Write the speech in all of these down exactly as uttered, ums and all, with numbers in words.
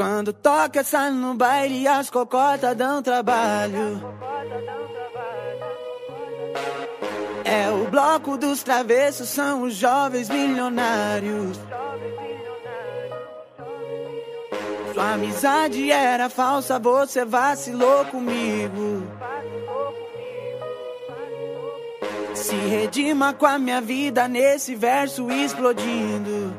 Quando toca essa no baile, as cocotas dão trabalho. É o bloco dos travessos, são os jovens milionários. Sua amizade era falsa, você vacilou comigo. Se redima com a minha vida nesse verso explodindo.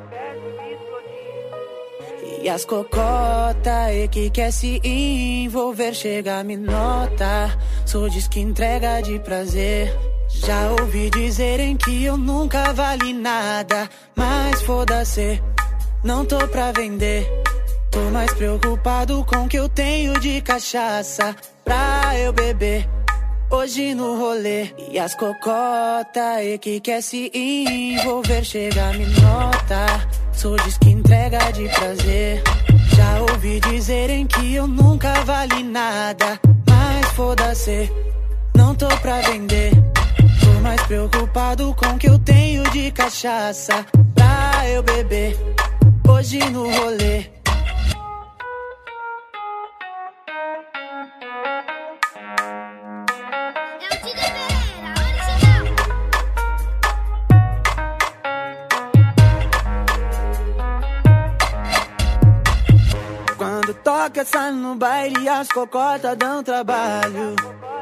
E as cocota e que quer se envolver, chega me nota. Sou diz que entrega de prazer. Já ouvi dizerem que eu nunca vali nada, mas foda-se, não tô pra vender. Tô mais preocupado com o que eu tenho de cachaça pra eu beber hoje no rolê. E as cocota e que quer se envolver, chega me nota. Sou diz que entrega de prazer. Já ouvi dizerem que eu nunca vali nada, mas foda-se, não tô pra vender. Tô mais preocupado com o que eu tenho de cachaça pra eu beber hoje no rolê. Quando toca essa no baile, as cocotas dão trabalho.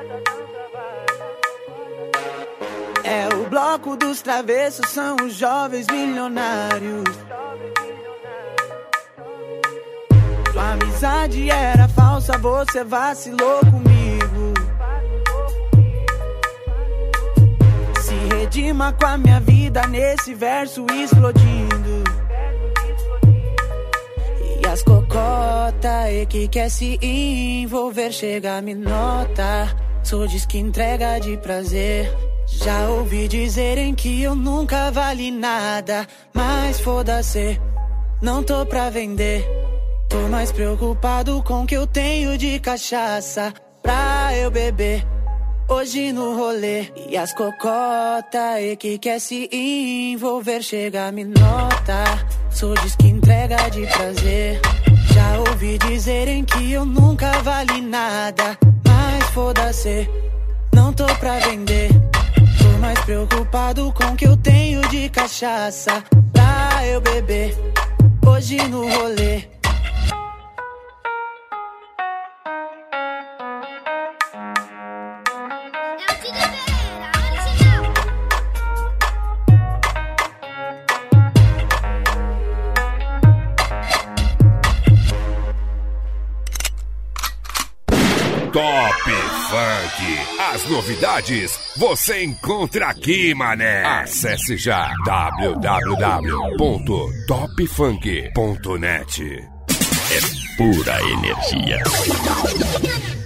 É o bloco dos travessos, são os jovens milionários. Sua amizade era falsa, você vacilou comigo. Se redima com a minha vida nesse verso explodindo. E as cocota e que quer se envolver, chega me nota. Sou diz que entrega de prazer. Já ouvi dizerem que eu nunca vali nada, mas foda-se, não tô pra vender. Tô mais preocupado com o que eu tenho de cachaça pra eu beber hoje no rolê. E as cocota e que quer se envolver, chega me nota. Sou diz que entrega de prazer. Já ouvi dizerem que eu nunca vali nada, mas foda-se, não tô pra vender. Tô mais preocupado com o que eu tenho de cachaça pra eu beber hoje no rolê. Top Funk. As novidades você encontra aqui, mané. Acesse já w w w ponto top funk ponto net. É pura energia.